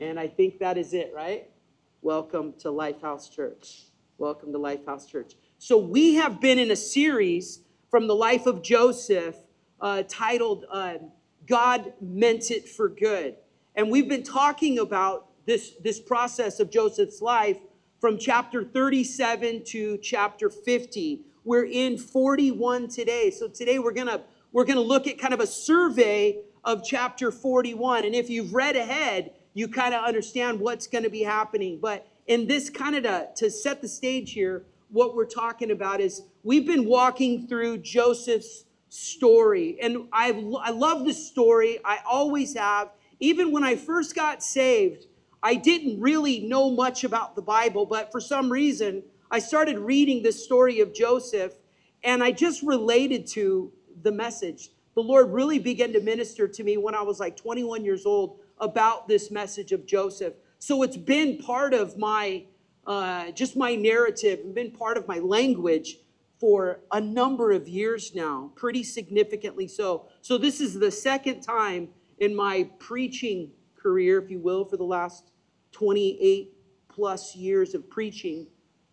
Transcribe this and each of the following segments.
And I think that is it, right? Welcome to Lifehouse Church. Welcome to Lifehouse Church. So we have been in a series from the life of Joseph titled God Meant It for Good. And we've been talking about this process of Joseph's life from chapter 37 to chapter 50. We're in 41 today. So today we're gonna look at kind of a survey of chapter 41. And if you've read ahead, you kind of understand what's going to be happening. But in this kind of to set the stage here, what we're talking about is we've been walking through Joseph's story. And I love this story. I always have. Even when I first got saved, I didn't really know much about the Bible, but for some reason, I started reading this story of Joseph, and I just related to the message. The Lord really began to minister to me when I was like 21 years old about this message of Joseph. So it's been part of my, just my narrative, and been part of my language for a number of years now, pretty significantly so. So this is the second time in my preaching career, if you will, for the last 28 plus years of preaching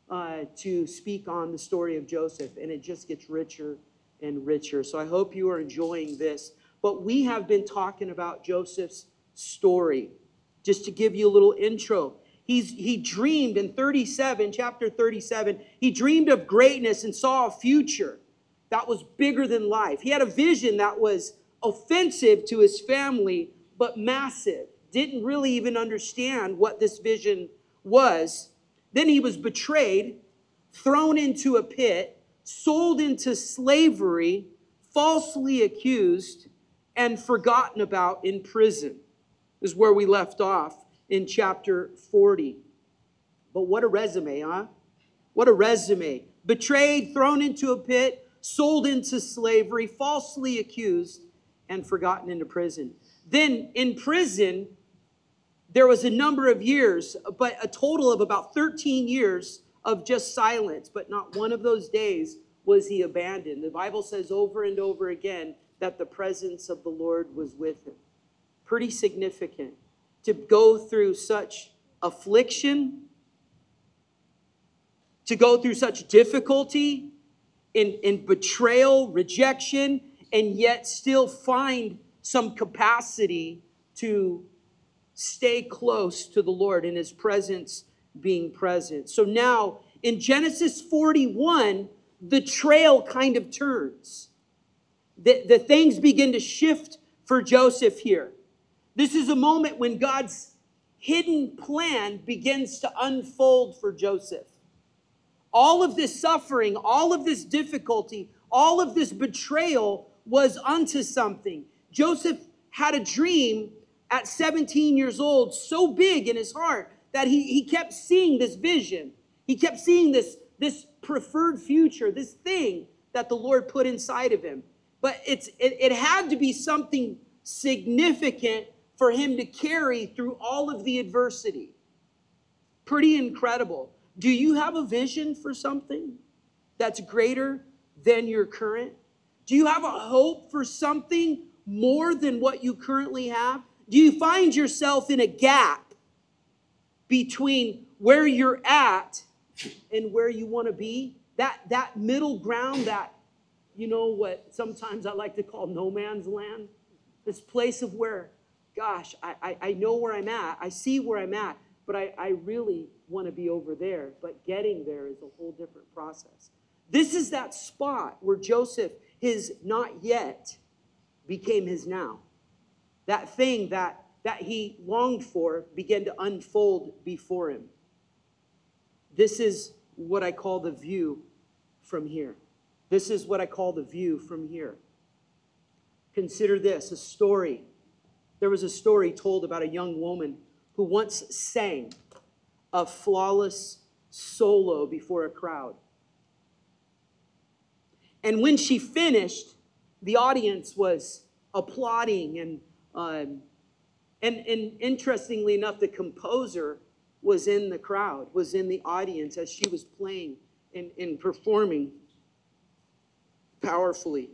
to speak on the story of Joseph, and it just gets richer and richer. So I hope you are enjoying this. But we have been talking about Joseph's story. Just to give you a little intro, he dreamed in chapter 37, he dreamed of greatness and saw a future that was bigger than life. He had a vision that was offensive to his family, but massive. Didn't really even understand what this vision was. Then he was betrayed, thrown into a pit, sold into slavery, falsely accused, and forgotten about in prison. This is where we left off in chapter 40. But what a resume, huh? What a resume. Betrayed, thrown into a pit, sold into slavery, falsely accused, and forgotten into prison. Then in prison, there was a number of years, but a total of about 13 years of just silence. But not one of those days was he abandoned. The Bible says over and over again that the presence of the Lord was with him. Pretty significant to go through such affliction, to go through such difficulty in betrayal, rejection, and yet still find some capacity to stay close to the Lord in his presence being present. So now in Genesis 41, the trail kind of turns. The things begin to shift for Joseph here. This is a moment when God's hidden plan begins to unfold for Joseph. All of this suffering, all of this difficulty, all of this betrayal was unto something. Joseph had a dream at 17 years old, so big in his heart that he kept seeing this vision. He kept seeing this preferred future, this thing that the Lord put inside of him. But it had to be something significant for him to carry through all of the adversity. Pretty incredible. Do you have a vision for something that's greater than your current? Do you have a hope for something more than what you currently have? Do you find yourself in a gap between where you're at and where you want to be? That middle ground, that, you know, what sometimes I like to call no man's land. This place of where, gosh, I know where I'm at. I see where I'm at, but I really want to be over there. But getting there is a whole different process. This is that spot where Joseph, his not yet, became his now. That thing that he longed for began to unfold before him. This is what I call the view from here. This is what I call the view from here. Consider this, a story. There was a story told about a young woman who once sang a flawless solo before a crowd. And when she finished, the audience was applauding, and interestingly enough, the composer was in the crowd, was in the audience as she was playing and performing powerfully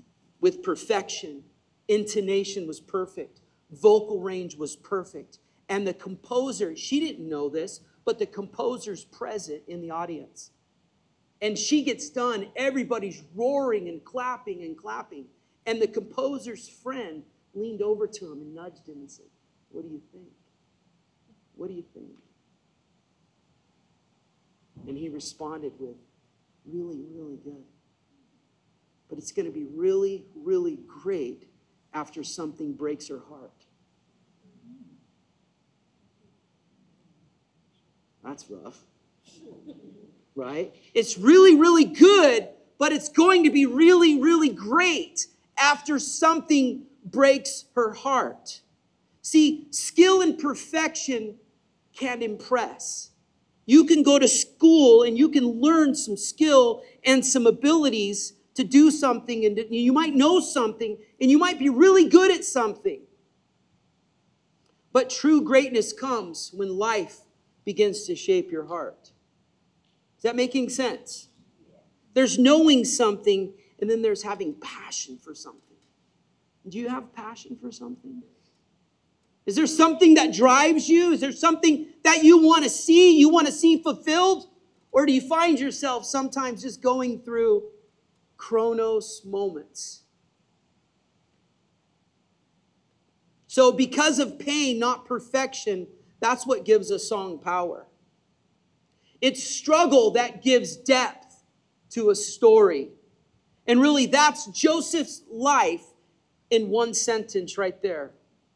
with perfection. Intonation was perfect. Vocal range was perfect. And the composer, she didn't know this, but the composer's present in the audience. And she gets done, everybody's roaring and clapping and clapping. And the composer's friend leaned over to him and nudged him and said, "What do you think? What do you think?" And he responded with, "Really, really good. But it's going to be really, really great after something breaks her heart." That's rough, right? It's really, really good, but it's going to be really, really great after something breaks her heart. See, skill and perfection can impress. You can go to school and you can learn some skill and some abilities to do something, and you might know something, and you might be really good at something. But true greatness comes when life begins to shape your heart. Is that making sense? There's knowing something, and then there's having passion for something. Do you have passion for something? Is there something that drives you? Is there something that you want to see fulfilled? Or do you find yourself sometimes just going through Chronos moments? So because of pain, not perfection, that's what gives a song power. It's struggle that gives depth to a story. And really, that's Joseph's life in one sentence right there.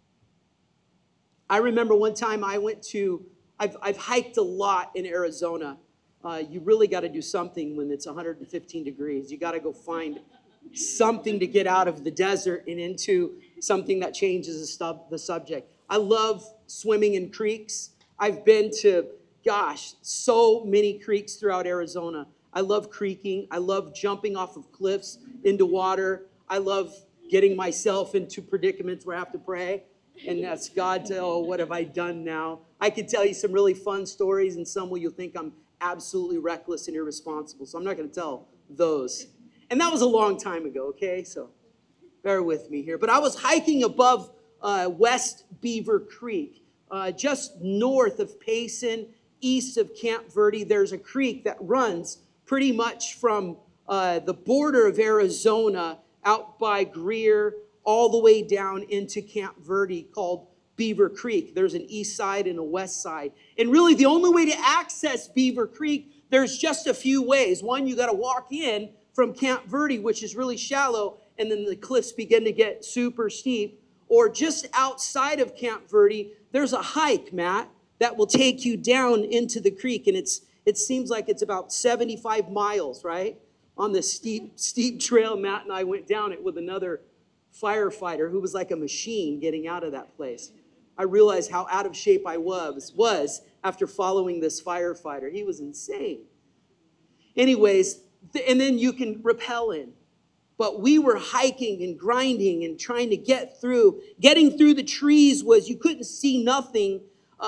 I remember one time I've hiked a lot in Arizona. You really got to do something when it's 115 degrees. You got to go find something to get out of the desert and into something that changes the subject. I love swimming in creeks. I've been to, so many creeks throughout Arizona. I love creeking. I love jumping off of cliffs into water. I love getting myself into predicaments where I have to pray and ask God to, what have I done now? I could tell you some really fun stories, and some where you'll think I'm absolutely reckless and irresponsible. So I'm not going to tell those. And that was a long time ago, okay? So bear with me here. But I was hiking above West Beaver Creek, just north of Payson, east of Camp Verde. There's a creek that runs pretty much from the border of Arizona out by Greer all the way down into Camp Verde called Beaver Creek. There's an east side and a west side. And really the only way to access Beaver Creek, there's just a few ways. One, you got to walk in from Camp Verde, which is really shallow, and then the cliffs begin to get super steep. Or just outside of Camp Verde, there's a hike, Matt, that will take you down into the creek. And it seems like it's about 75 miles, right? On this steep trail. Matt and I went down it with another firefighter who was like a machine getting out of that place. I realized how out of shape I was after following this firefighter. He was insane. Anyways, and then you can rappel in. But we were hiking and grinding and trying to get through. Getting through the trees was, you couldn't see nothing.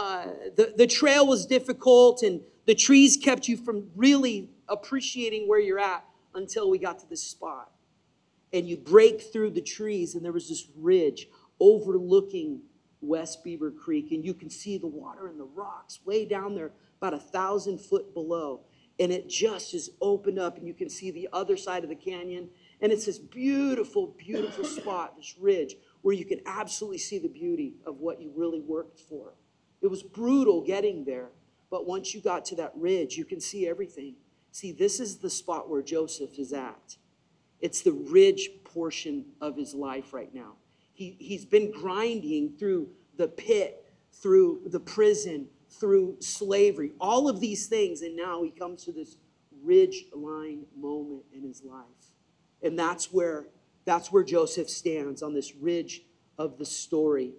The trail was difficult, and the trees kept you from really appreciating where you're at until we got to this spot. And you break through the trees, and there was this ridge overlooking West Beaver Creek, and you can see the water and the rocks way down there, about 1,000 foot below. And it just is opened up, and you can see the other side of the canyon. And it's this beautiful, beautiful spot, this ridge, where you can absolutely see the beauty of what you really worked for. It was brutal getting there, but once you got to that ridge, you can see everything. See, this is the spot where Joseph is at. It's the ridge portion of his life right now. He's been grinding through the pit, through the prison, through slavery, all of these things, and now he comes to this ridge line moment in his life. And that's where Joseph stands, on this ridge of the story.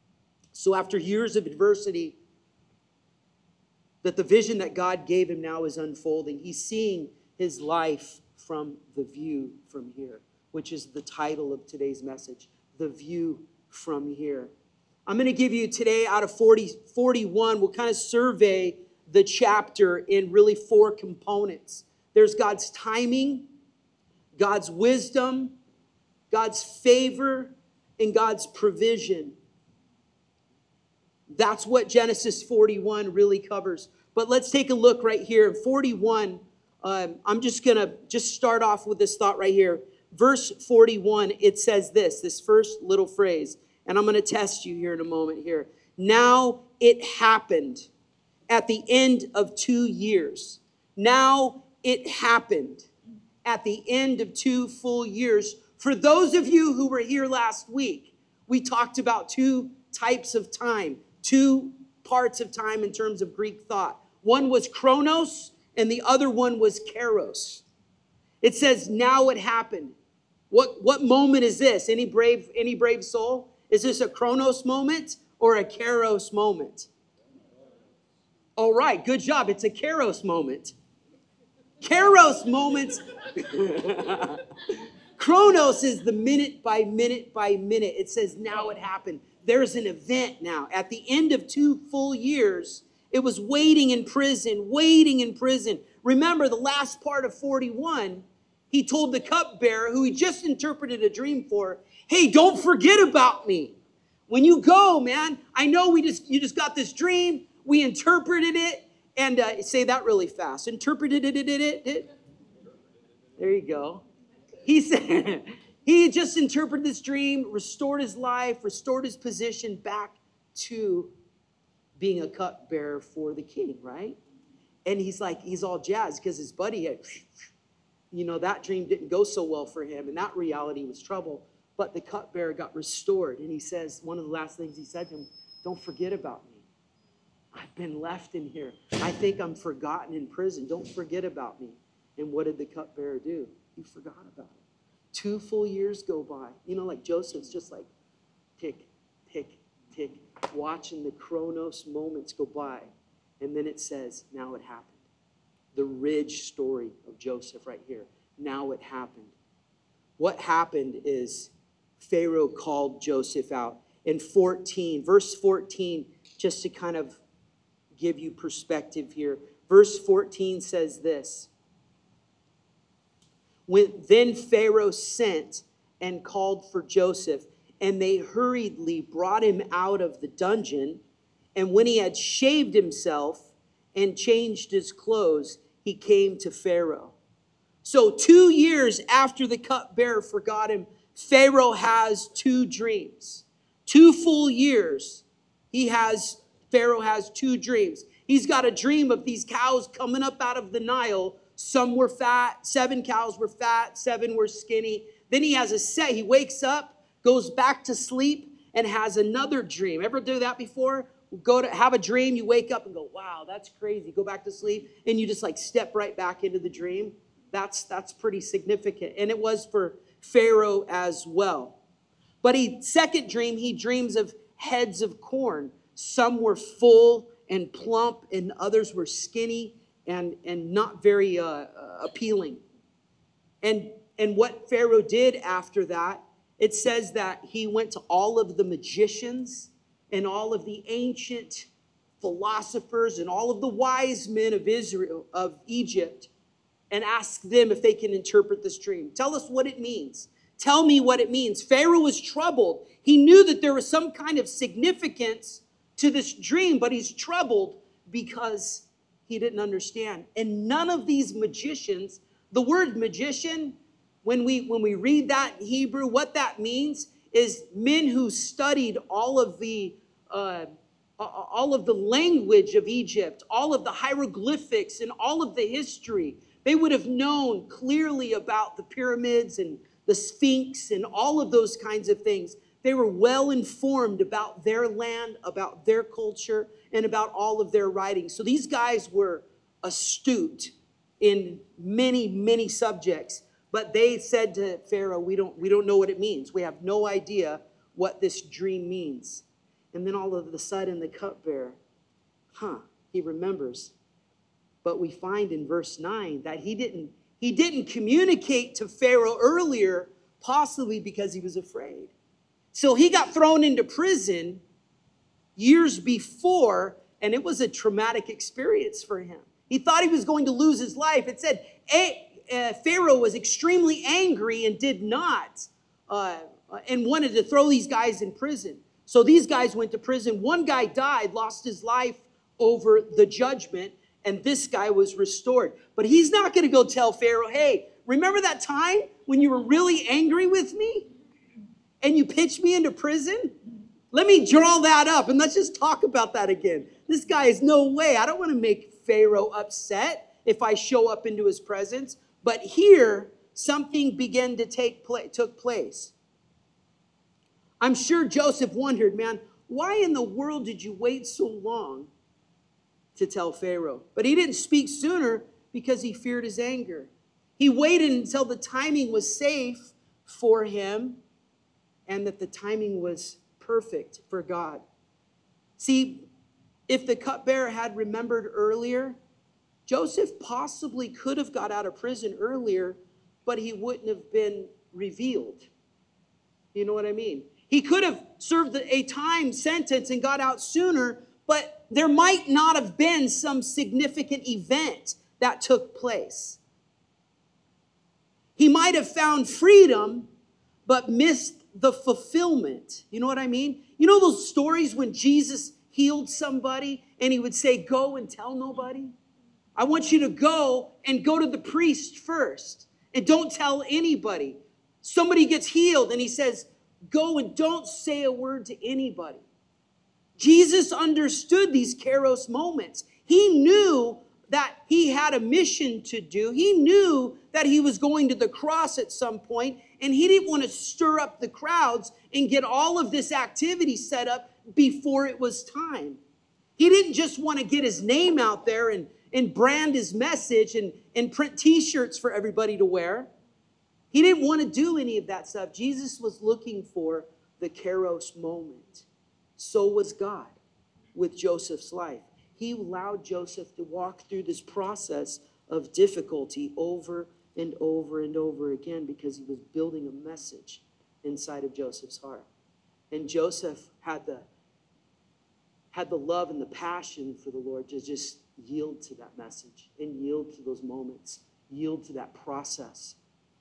So after years of adversity, that the vision that God gave him now is unfolding. He's seeing his life from the view from here, which is the title of today's message, The View from Here. I'm going to give you today, out of 41, we'll kind of survey the chapter in really 4 components. There's God's timing, God's wisdom, God's favor, and God's provision. That's what Genesis 41 really covers. But let's take a look right here in 41. I'm just going to start off with this thought right here. Verse 41, it says this first little phrase, and I'm going to test you here in a moment here. Now it happened at the end of 2 years. Now it happened at the end of 2 full years. For those of you who were here last week, we talked about 2 types of time, 2 parts of time in terms of Greek thought. One was chronos, and the other one was kairos. It says, now it happened. What moment is this? Any brave soul? Is this a chronos moment or a kairos moment? All right, good job. It's a kairos moment. Kairos moments. Chronos is the minute by minute by minute. It says, now it happened. There's an event now. At the end of 2 full years, it was waiting in prison. Remember the last part of 41, he told the cupbearer, who he just interpreted a dream for, hey, don't forget about me. When you go, man, I know you just got this dream. We interpreted it. And say that really fast. Interpreted it. There you go. He said, he just interpreted this dream, restored his life, restored his position back to being a cupbearer for the king, right? And he's all jazzed because his buddy had, that dream didn't go so well for him, and that reality was trouble. But the cupbearer got restored, and he says, one of the last things he said to him, don't forget about me. I've been left in here. I think I'm forgotten in prison. Don't forget about me. And what did the cupbearer do? He forgot about it. 2 full years go by. Like Joseph's just like tick, tick, tick, watching the chronos moments go by. And then it says, now it happened. The ridge story of Joseph right here. Now it happened. What happened is Pharaoh called Joseph out. In verse 14, just to kind of give you perspective here. Verse 14 says this. Then Pharaoh sent and called for Joseph, and they hurriedly brought him out of the dungeon. And when he had shaved himself and changed his clothes, he came to Pharaoh. So 2 years after the cupbearer forgot him, Pharaoh has 2 dreams. 2 full years, Pharaoh has 2 dreams. He's got a dream of these cows coming up out of the Nile. Some were fat, 7 cows were fat, 7 were skinny. Then he wakes up, goes back to sleep, and has another dream. Ever do that before? Go to have a dream, you wake up and go, wow, that's crazy. Go back to sleep, and you just step right back into the dream. That's pretty significant. And it was for Pharaoh as well. But second dream, he dreams of heads of corn. Some were full and plump, and others were skinny and not very appealing. And what Pharaoh did after that, it says that he went to all of the magicians and all of the ancient philosophers and all of the wise men of Egypt, and asked them if they can interpret this dream. Tell us what it means. Tell me what it means. Pharaoh was troubled. He knew that there was some kind of significance to this dream, but he's troubled because he didn't understand. And none of these magicians, the word magician, when we read that in Hebrew, what that means is men who studied all of the language of Egypt, all of the hieroglyphics and all of the history. They would have known clearly about the pyramids and the Sphinx and all of those kinds of things. They were well informed about their land, about their culture, and about all of their writings. So these guys were astute in many, many subjects. But they said to Pharaoh, we don't know what it means. We have no idea what this dream means. And then all of a sudden the cupbearer, he remembers. But we find in verse 9 that he didn't communicate to Pharaoh earlier, possibly because he was afraid. So he got thrown into prison years before, and it was a traumatic experience for him. He thought he was going to lose his life. It said Pharaoh was extremely angry and did not, and wanted to throw these guys in prison. So these guys went to prison. One guy died, lost his life over the judgment, and this guy was restored. But he's not going to go tell Pharaoh, hey, remember that time when you were really angry with me and you pitched me into prison? Let me draw that up and let's just talk about that again. This guy is no way. I don't want to make Pharaoh upset if I show up into his presence. But here, something began to took place. I'm sure Joseph wondered, man, why in the world did you wait so long to tell Pharaoh? But he didn't speak sooner because he feared his anger. He waited until the timing was safe for him and that the timing was perfect for God. See, if the cupbearer had remembered earlier, Joseph possibly could have got out of prison earlier, but he wouldn't have been revealed. You know what I mean? He could have served a time sentence and got out sooner, but there might not have been some significant event that took place. He might have found freedom, but missed the fulfillment. You know what I mean? You know those stories when Jesus healed somebody and he would say, go and tell nobody? I want you to go to the priest first and don't tell anybody. Somebody gets healed and he says, go and don't say a word to anybody. Jesus understood these Kairos moments. He knew that he had a mission to do. He knew that he was going to the cross at some point, and he didn't want to stir up the crowds and get all of this activity set up before it was time. He didn't just want to get his name out there and brand his message and print t-shirts for everybody to wear. He didn't want to do any of that stuff. Jesus was looking for the Kairos moment. So was God with Joseph's life. He allowed Joseph to walk through this process of difficulty over and over and over again because he was building a message inside of Joseph's heart. And Joseph had the love and the passion for the Lord to just yield to that message and yield to those moments, yield to that process.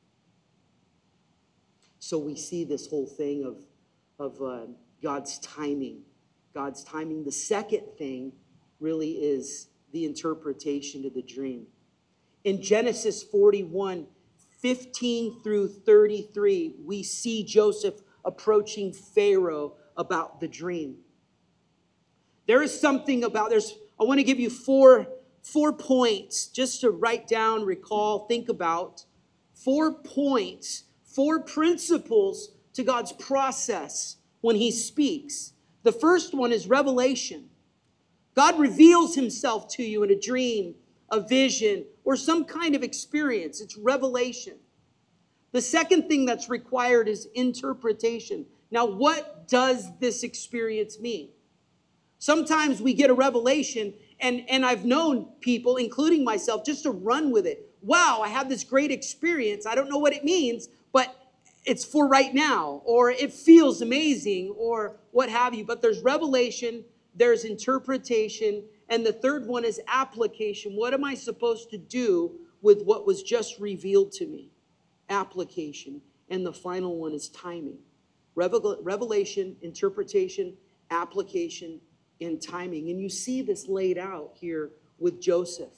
So we see this whole thing of God's timing. God's timing. The second thing really is the interpretation of the dream. In Genesis 41, 15 through 33, we see Joseph approaching Pharaoh about the dream. There is something about, I want to give you four points just to write down, recall, think about. 4 points, 4 principles to God's process when he speaks. The first one is revelation. God reveals himself to you in a dream, a vision, or some kind of experience. It's revelation. The second thing that's required is interpretation. Now, what does this experience mean? Sometimes we get a revelation, and I've known people, including myself, just to run with it. Wow, I have this great experience. I don't know what it means, but it's for right now, or it feels amazing, or what have you. But there's revelation, there's interpretation, and the third one is application. What am I supposed to do with what was just revealed to me? Application. And the final one is timing. Revelation, interpretation, application, and timing. And you see this laid out here with Joseph.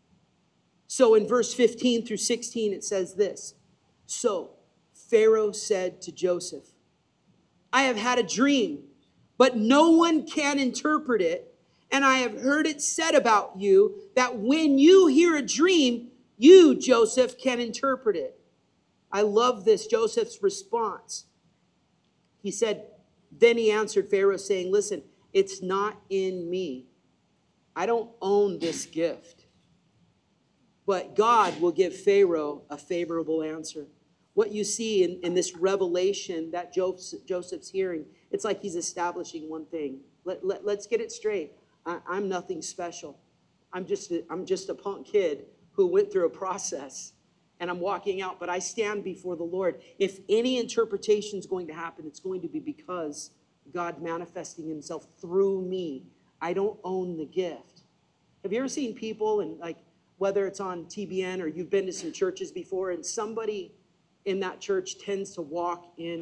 So in verse 15 through 16, it says this. So Pharaoh said to Joseph, I have had a dream, but no one can interpret it. And I have heard it said about you that when you hear a dream, you, Joseph, can interpret it. I love this, Joseph's response. He said, then he answered Pharaoh saying, listen, it's not in me. I don't own this gift. But God will give Pharaoh a favorable answer. What you see in this revelation that Joseph's hearing, it's like he's establishing one thing. Let's get it straight. I'm nothing special. I'm just a punk kid who went through a process, and I'm walking out, but I stand before the Lord. If any interpretation is going to happen, it's going to be because God manifesting himself through me. I don't own the gift. Have you ever seen people, and like whether it's on TBN or you've been to some churches before, and somebody in that church tends to walk in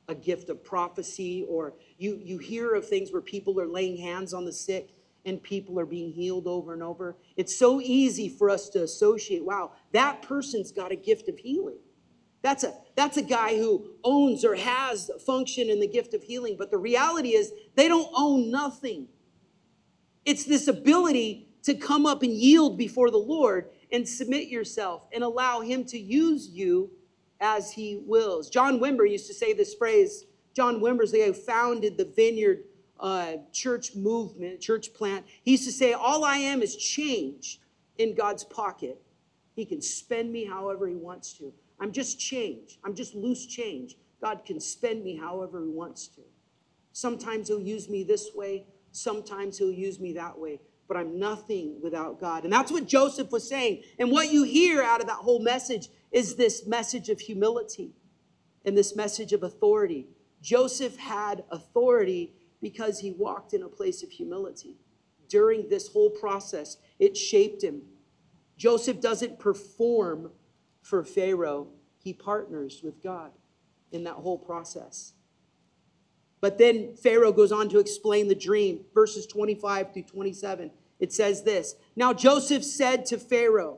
a gift of prophecy, or you hear of things where people are laying hands on the sick and people are being healed over and over. It's so easy for us to associate, wow, that person's got a gift of healing. That's a guy who owns or has function in the gift of healing. But the reality is they don't own nothing. It's this ability to come up and yield before the Lord and submit yourself and allow him to use you as he wills. John Wimber used to say this phrase. John Wimber's the guy who founded the Vineyard church movement, church plant. He used to say, all I am is change in God's pocket. He can spend me however he wants to. I'm just change. I'm just loose change. God can spend me however he wants to. Sometimes he'll use me this way. Sometimes he'll use me that way. But I'm nothing without God. And that's what Joseph was saying. And what you hear out of that whole message is this message of humility and this message of authority. Joseph had authority because he walked in a place of humility. During this whole process, it shaped him. Joseph doesn't perform for Pharaoh. He partners with God in that whole process. But then Pharaoh goes on to explain the dream, verses 25 through 27. It says this, now Joseph said to Pharaoh,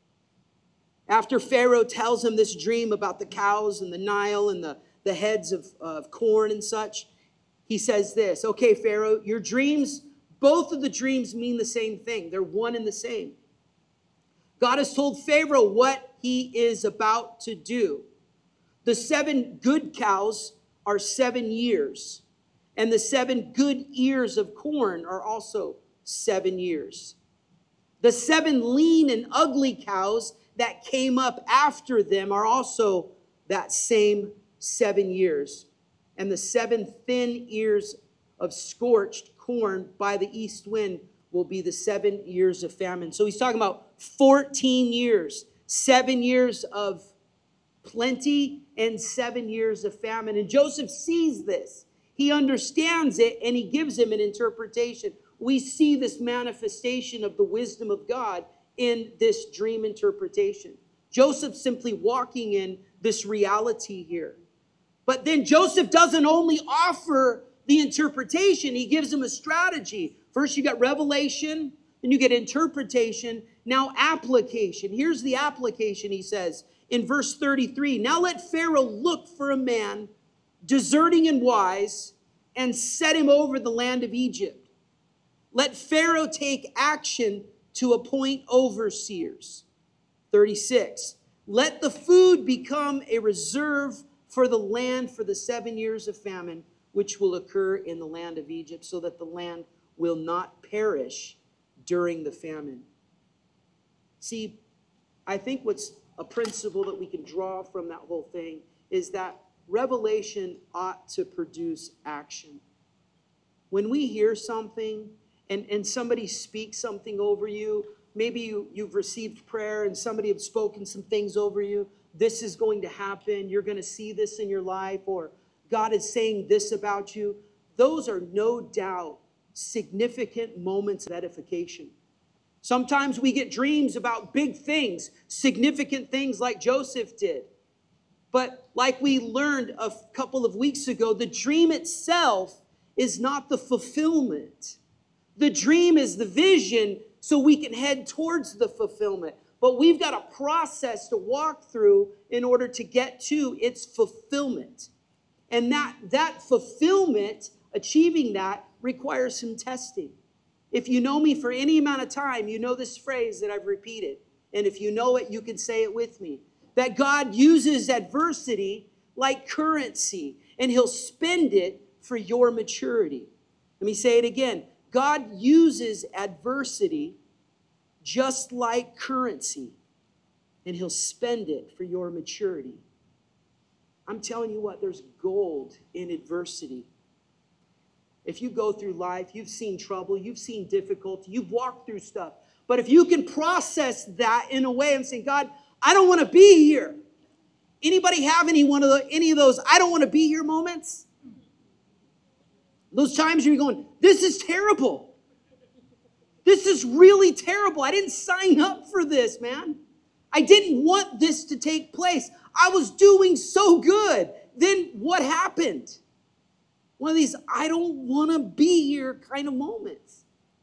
after Pharaoh tells him this dream about the cows and the Nile and the heads of corn and such, he says this, okay, Pharaoh, your dreams, both of the dreams mean the same thing. They're one and the same. God has told Pharaoh what he is about to do. The 7 good cows are 7 years, and the 7 good ears of corn are also 7 years. The 7 lean and ugly cows that came up after them are also that same 7 years. And the 7 thin ears of scorched corn by the east wind will be the 7 years of famine. So he's talking about 14 years, 7 years of plenty and 7 years of famine. And Joseph sees this. He understands it and he gives him an interpretation. We see this manifestation of the wisdom of God in this dream interpretation. Joseph simply walking in this reality here. But then Joseph doesn't only offer the interpretation, he gives him a strategy. First you got revelation, then you get interpretation, now application. Here's the application, he says in verse 33. Now let Pharaoh look for a man deserting and wise and set him over the land of Egypt. Let Pharaoh take action to appoint overseers. 36. Let the food become a reserve for the land for the 7 years of famine, which will occur in the land of Egypt, so that the land will not perish during the famine. See, I think what's a principle that we can draw from that whole thing is that revelation ought to produce action. When we hear something and somebody speaks something over you, maybe you've received prayer and somebody has spoken some things over you, this is going to happen, you're going to see this in your life, or God is saying this about you. Those are no doubt significant moments of edification. Sometimes we get dreams about big things, significant things like Joseph did. But like we learned a couple of weeks ago, the dream itself is not the fulfillment. The dream is the vision so we can head towards the fulfillment. But we've got a process to walk through in order to get to its fulfillment. And that fulfillment, achieving that, requires some testing. If you know me for any amount of time, you know this phrase that I've repeated. And if you know it, you can say it with me. That God uses adversity like currency, and he'll spend it for your maturity. Let me say it again. God uses adversity just like currency, and he'll spend it for your maturity. I'm telling you what, there's gold in adversity. If you go through life, you've seen trouble, you've seen difficulty, you've walked through stuff. But if you can process that in a way and say, God, I don't want to be here. Anybody have any of those I don't want to be here moments? Those times you're going, this is terrible. This is really terrible. I didn't sign up for this, man. I didn't want this to take place. I was doing so good. then what happened? One of these, I don't want to be here kind of moments.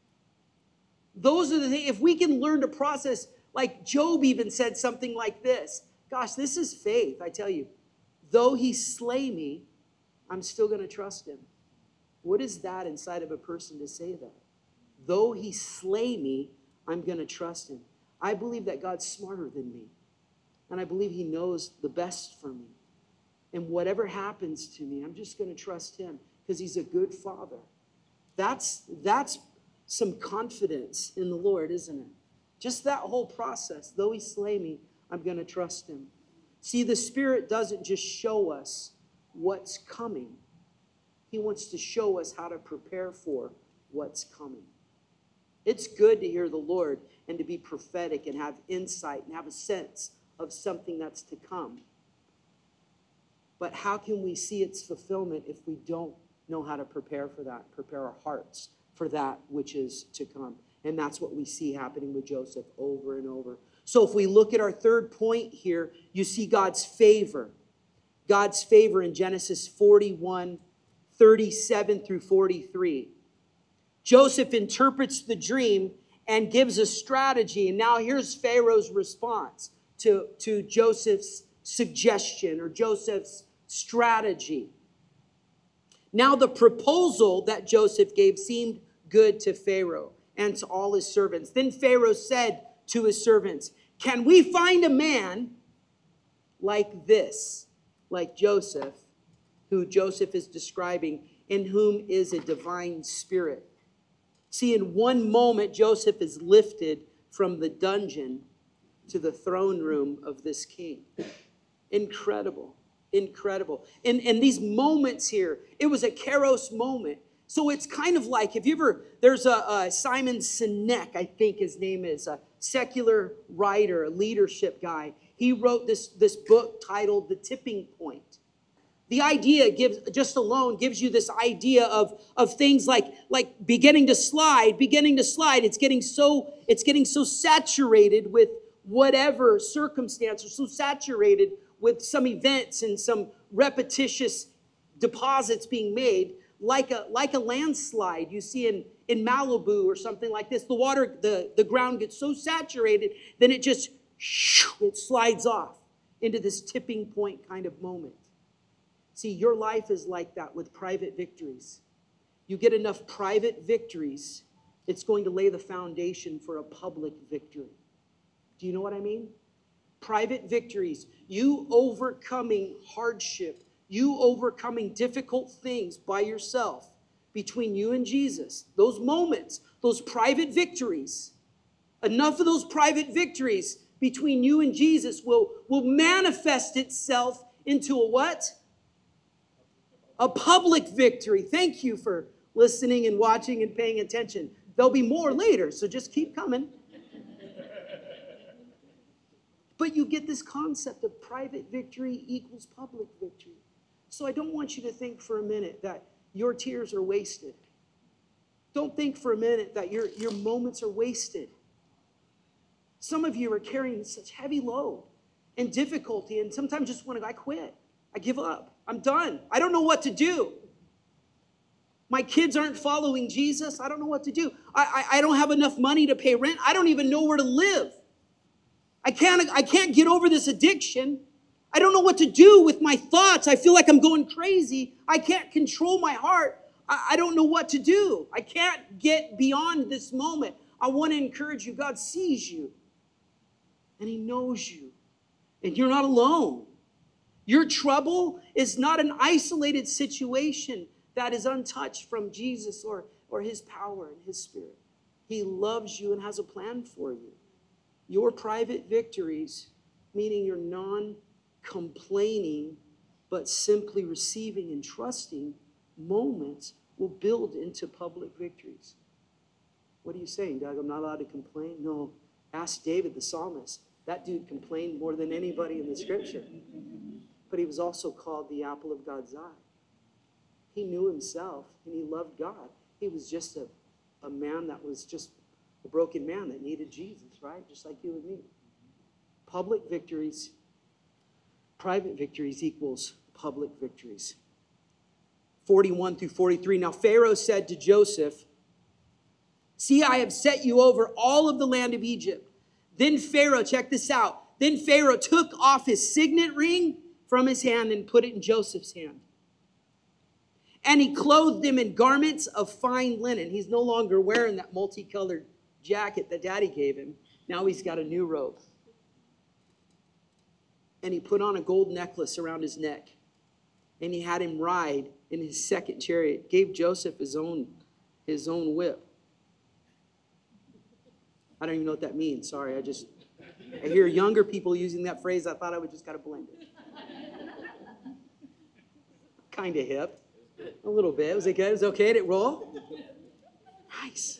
Those are the things, if we can learn to process, like Job even said something like this. Gosh, this is faith, I tell you. Though he slay me, I'm still going to trust him. What is that inside of a person to say that? Though he slay me, I'm going to trust him. I believe that God's smarter than me. And I believe he knows the best for me. And whatever happens to me, I'm just going to trust him because he's a good father. That's some confidence in the Lord, isn't it? Just that whole process. Though he slay me, I'm going to trust him. See, the Spirit doesn't just show us what's coming. He wants to show us how to prepare for what's coming. It's good to hear the Lord and to be prophetic and have insight and have a sense of something that's to come. But how can we see its fulfillment if we don't know how to prepare for that, prepare our hearts for that which is to come? And that's what we see happening with Joseph over and over. So if we look at our third point here, you see God's favor. God's favor in Genesis 41, 37 through 43. Joseph interprets the dream and gives a strategy. And now here's Pharaoh's response to Joseph's suggestion or Joseph's strategy. Now the proposal that Joseph gave seemed good to Pharaoh and to all his servants. Then Pharaoh said to his servants, "Can we find a man like this, like Joseph, who Joseph is describing, in whom is a divine spirit?" See, in one moment, Joseph is lifted from the dungeon to the throne room of this king. Incredible, incredible. And these moments here, it was a Kairos moment. So it's kind of like, there's a Simon Sinek, I think his name is, a secular writer, a leadership guy. He wrote this book titled The Tipping Point. The idea gives you this idea of things like beginning to slide. It's getting so saturated with whatever circumstance, or so saturated with some events and some repetitious deposits being made, like a landslide you see in Malibu or something like this. The water, the ground gets so saturated, then it slides off into this tipping point kind of moment. See, your life is like that with private victories. You get enough private victories, it's going to lay the foundation for a public victory. Do you know what I mean? Private victories, you overcoming hardship, you overcoming difficult things by yourself, between you and Jesus. Those moments, those private victories, enough of those private victories between you and Jesus will manifest itself into a what? A public victory. Thank you for listening and watching and paying attention. There'll be more later, so just keep coming. But you get this concept of private victory equals public victory. So I don't want you to think for a minute that your tears are wasted. Don't think for a minute that your moments are wasted. Some of you are carrying such heavy load and difficulty, and sometimes just want to, I quit. I give up. I'm done. I don't know what to do. My kids aren't following Jesus. I don't know what to do. I don't have enough money to pay rent. I don't even know where to live. I can't get over this addiction. I don't know what to do with my thoughts. I feel like I'm going crazy. I can't control my heart. I don't know what to do. I can't get beyond this moment. I want to encourage you. God sees you. And he knows you. And you're not alone. Your trouble is not an isolated situation that is untouched from Jesus or his power and his spirit. He loves you and has a plan for you. Your private victories, meaning your non-complaining, but simply receiving and trusting moments, will build into public victories. What are you saying, Doug? I'm not allowed to complain? No. Ask David, the psalmist. That dude complained more than anybody in the scripture. But he was also called the apple of God's eye. He knew himself and he loved God. He was just a man that was just a broken man that needed Jesus, right? Just like you and me. Public victories, private victories equals Public victories. 41 through 43. Now Pharaoh said to Joseph, see, I have set you over all of the land of Egypt. Then Pharaoh, check this out. Then Pharaoh took off his signet ring from his hand and put it in Joseph's hand. And he clothed him in garments of fine linen. He's no longer wearing that multicolored jacket that daddy gave him. Now he's got a new robe. And he put on a gold necklace around his neck. And he had him ride in his second chariot. Gave Joseph his own whip. I don't even know what that means. Sorry, I hear younger people using that phrase. I thought I would just kind of blend it. Kind of hip. A little bit. Was it good? It was okay to roll? Nice.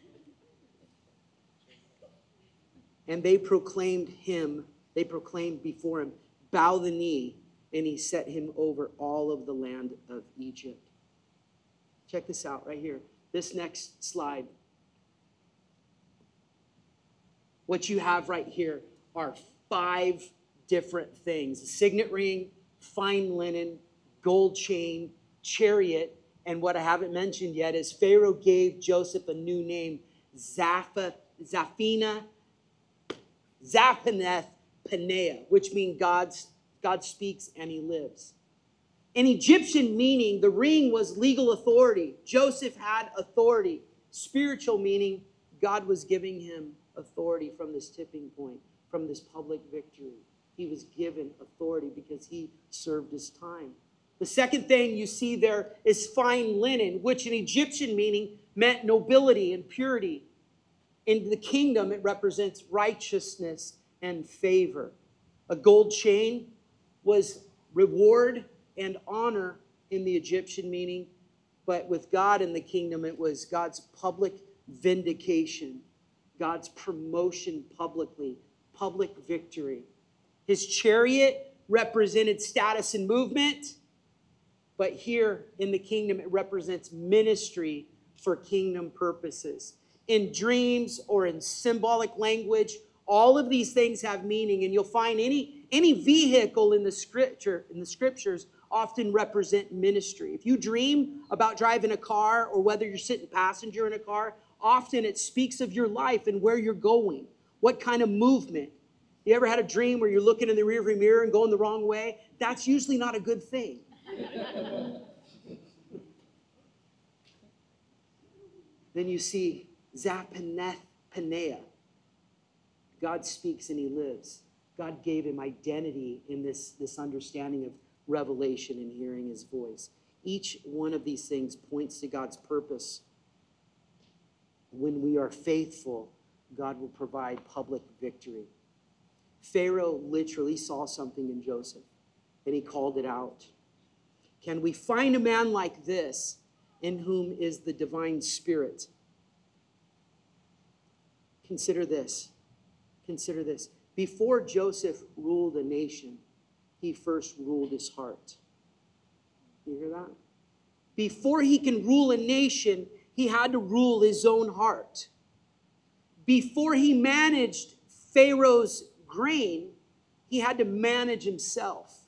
And they proclaimed before him, bow the knee, and he set him over all of the land of Egypt. Check this out right here. This next slide. What you have right here are 5 different things. A signet ring, fine linen, gold chain, chariot, and what I haven't mentioned yet is Pharaoh gave Joseph a new name, Zaphaneth Paneah, which means God speaks and he lives. In Egyptian meaning, the ring was legal authority. Joseph had authority. Spiritual meaning, God was giving him authority from this tipping point, from this public victory. He was given authority because he served his time. The second thing you see there is fine linen, which in Egyptian meaning meant nobility and purity. In the kingdom, it represents righteousness and favor. A gold chain was reward and honor in the Egyptian meaning, but with God in the kingdom, it was God's public vindication, God's promotion publicly, public victory. His chariot represented status and movement, but here in the kingdom, it represents ministry for kingdom purposes. In dreams or in symbolic language, all of these things have meaning, and you'll find any vehicle in the scriptures often represent ministry. If you dream about driving a car or whether you're sitting passenger in a car, often it speaks of your life and where you're going, what kind of movement. You ever had a dream where you're looking in the rearview mirror and going the wrong way? That's usually not a good thing. Then you see Zaphaneth Paneah. God speaks and he lives. God gave him identity in this understanding of revelation and hearing his voice. Each one of these things points to God's purpose. When we are faithful, God will provide public victory. Pharaoh literally saw something in Joseph, and he called it out. Can we find a man like this in whom is the divine spirit? Consider this. Consider this. Before Joseph ruled a nation, he first ruled his heart. You hear that? Before he can rule a nation, he had to rule his own heart. Before he managed Pharaoh's grain, he had to manage himself.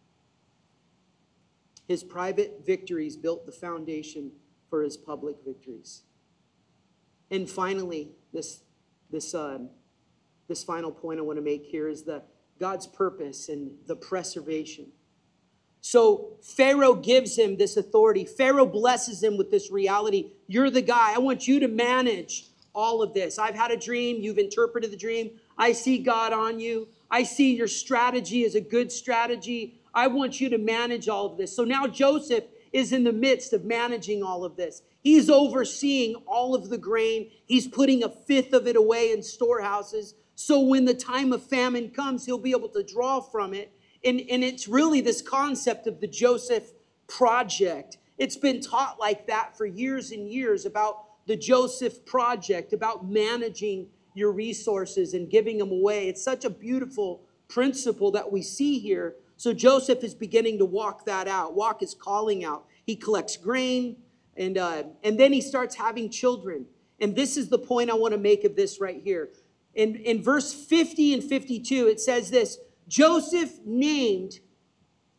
His private victories built the foundation for his public victories. And finally, this final point I want to make here is God's purpose and the preservation. So Pharaoh gives him this authority. Pharaoh blesses him with this reality. You're the guy. I want you to manage all of this. I've had a dream. You've interpreted the dream. I see God on you. I see your strategy is a good strategy. I want you to manage all of this. So now Joseph is in the midst of managing all of this. He's overseeing all of the grain. He's putting 1/5 of it away in storehouses. So when the time of famine comes, he'll be able to draw from it. And it's really this concept of the Joseph Project. It's been taught like that for years and years about the Joseph Project, about managing your resources and giving them away. It's such a beautiful principle that we see here. So Joseph is beginning to walk that out, walk his calling out. He collects grain, and then he starts having children. And this is the point I want to make of this right here. In verse 50 and 52, it says this: Joseph named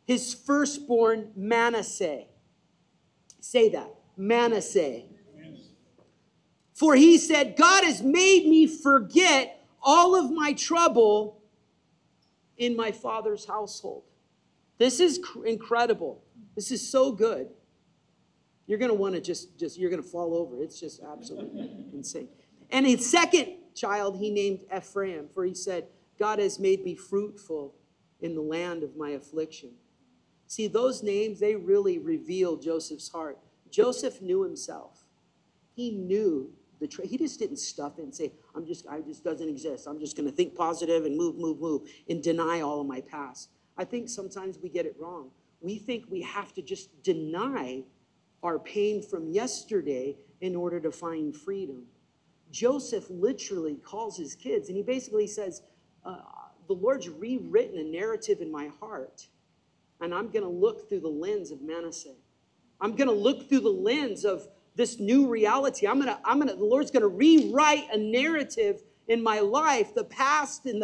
his firstborn Manasseh. Say that, Manasseh. For he said, God has made me forget all of my trouble in my father's household. This is incredible. This is so good. You're going to want to you're going to fall over. It's just absolutely insane. And his second child he named Ephraim, for he said, God has made me fruitful in the land of my affliction. See, those names, they really reveal Joseph's heart. Joseph knew himself. He knew he just didn't stuff it and say, I just doesn't exist. I'm just going to think positive and move, and deny all of my past. I think sometimes we get it wrong. We think we have to just deny our pain from yesterday in order to find freedom. Joseph literally calls his kids, and he basically says, the Lord's rewritten a narrative in my heart, and I'm going to look through the lens of Manasseh. I'm going to look through the lens of this new reality. The Lord's going to rewrite a narrative in my life. The past and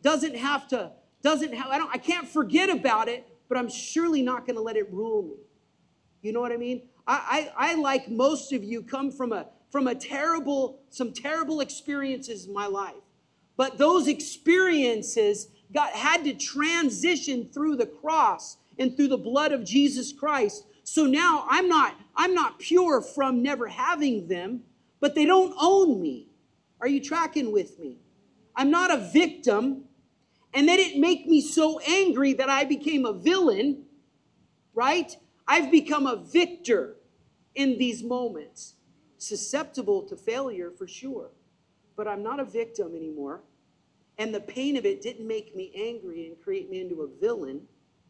I can't forget about it, but I'm surely not going to let it rule me. You know what I mean? I like most of you, come from some terrible experiences in my life. But those experiences had to transition through the cross and through the blood of Jesus Christ. So now I'm not pure from never having them, but they don't own me. Are you tracking with me? I'm not a victim, and they didn't make me so angry that I became a villain, right? I've become a victor in these moments, susceptible to failure for sure, but I'm not a victim anymore. And the pain of it didn't make me angry and create me into a villain,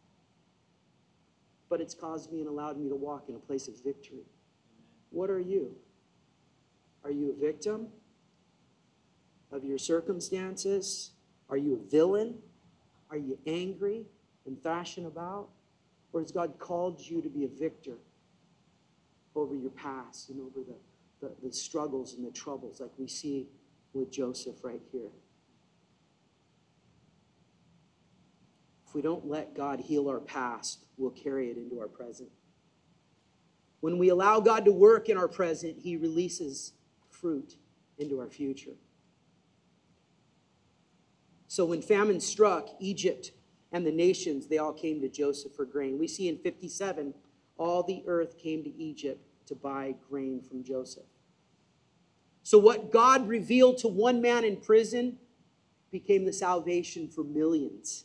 but it's caused me and allowed me to walk in a place of victory. What are you? Are you a victim of your circumstances? Are you a villain? Are you angry and thrashing about? Or has God called you to be a victor over your past and over the struggles and the troubles like we see with Joseph right here? If we don't let God heal our past, we'll carry it into our present. When we allow God to work in our present, he releases fruit into our future. So when famine struck, Egypt and the nations, they all came to Joseph for grain. We see in 57, all the earth came to Egypt to buy grain from Joseph. So what God revealed to one man in prison became the salvation for millions.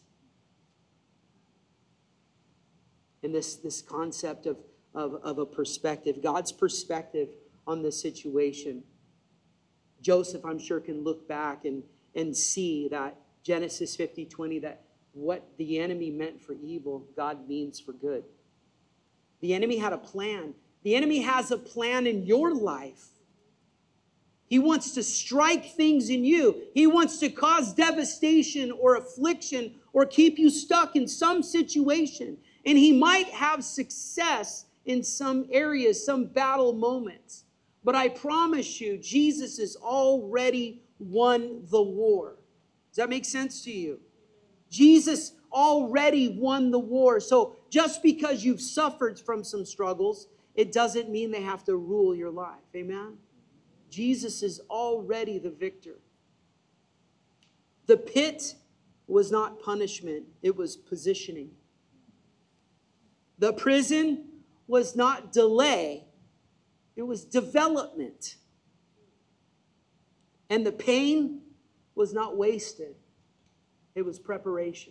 And this concept of a perspective, God's perspective on this situation. Joseph, I'm sure, can look back and see that Genesis 50:20, that what the enemy meant for evil, God means for good. The enemy had a plan. The enemy has a plan in your life. He wants to strike things in you. He wants to cause devastation or affliction or keep you stuck in some situation. And he might have success in some areas, some battle moments. But I promise you, Jesus has already won the war. Does that make sense to you? Jesus already won the war. So just because you've suffered from some struggles, it doesn't mean they have to rule your life. Amen? Jesus is already the victor. The pit was not punishment, it was positioning. The prison was not delay, it was development. And the pain was not wasted, it was preparation.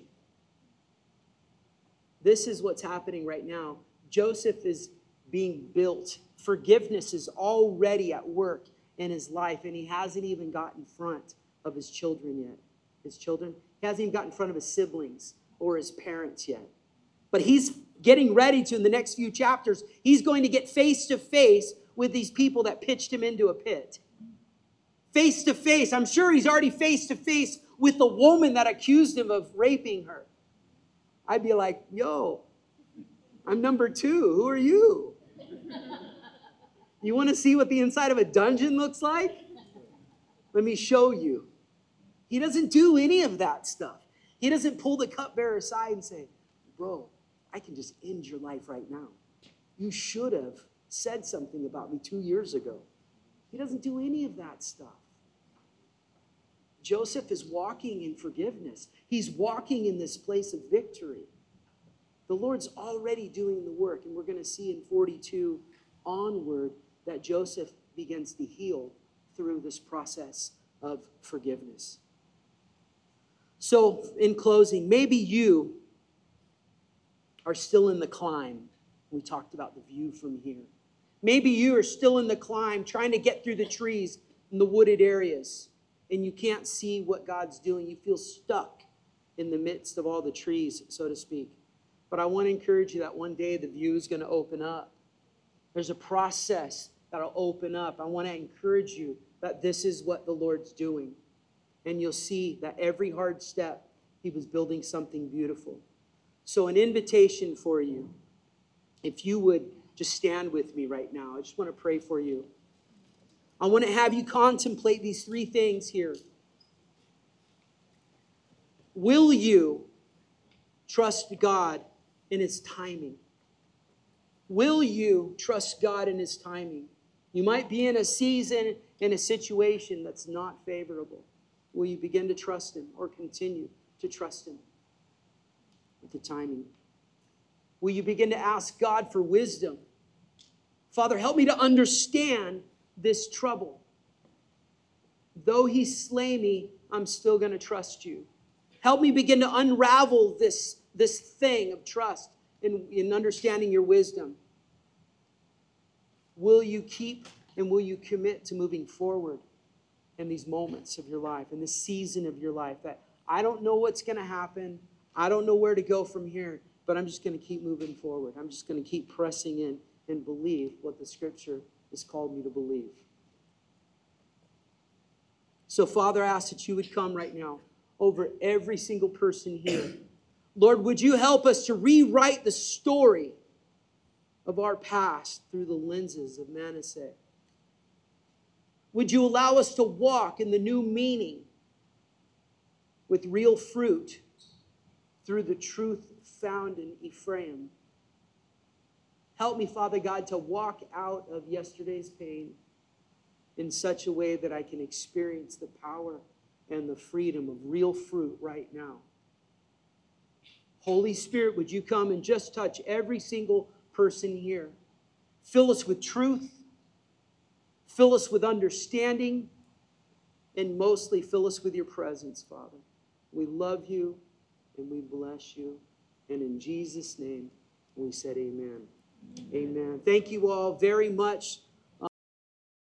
This is what's happening right now. Joseph is being built. Forgiveness is already at work in his life, and he hasn't even got in front of his children yet. His children? He hasn't even got in front of his siblings or his parents yet. But he's getting ready to, in the next few chapters, he's going to get face to face with these people that pitched him into a pit. Face to face. I'm sure he's already face to face with the woman that accused him of raping her. I'd be like, yo, I'm number 2. Who are you? You want to see what the inside of a dungeon looks like? Let me show you. He doesn't do any of that stuff. He doesn't pull the cupbearer aside and say, bro, I can just end your life right now. You should have said something about me 2 years ago. He doesn't do any of that stuff. Joseph is walking in forgiveness. He's walking in this place of victory. The Lord's already doing the work, and we're going to see in 42 onward that Joseph begins to heal through this process of forgiveness. So, in closing, maybe you are still in the climb. We talked about the view from here. Maybe you are still in the climb, trying to get through the trees in the wooded areas, and you can't see what God's doing. You feel stuck in the midst of all the trees, so to speak. But I want to encourage you that one day the view is going to open up. There's a process that'll open up. I want to encourage you that this is what the Lord's doing. And you'll see that every hard step, he was building something beautiful. So an invitation for you, if you would just stand with me right now. I just want to pray for you. I want to have you contemplate these three things here. Will you trust God in his timing? Will you trust God in his timing? You might be in a season, in a situation that's not favorable. Will you begin to trust him or continue to trust him with the timing? Will you begin to ask God for wisdom? Father, help me to understand this trouble. Though he slay me, I'm still going to trust you. Help me begin to unravel this thing of trust in understanding your wisdom. Will you keep and will you commit to moving forward in these moments of your life, in this season of your life, that I don't know what's going to happen. I don't know where to go from here, but I'm just going to keep moving forward. I'm just going to keep pressing in and believe what the Scripture has called me to believe. So, Father, I ask that you would come right now over every single person here. Lord, would you help us to rewrite the story of our past through the lenses of Manasseh? Would you allow us to walk in the new meaning with real fruit through the truth found in Ephraim? Help me, Father God, to walk out of yesterday's pain in such a way that I can experience the power and the freedom of real fruit right now. Holy Spirit, would you come and just touch every single person here? Fill us with truth. Fill us with understanding, and mostly fill us with your presence, Father. We love you, and we bless you. And in Jesus' name, we said amen. Amen. Thank you all very much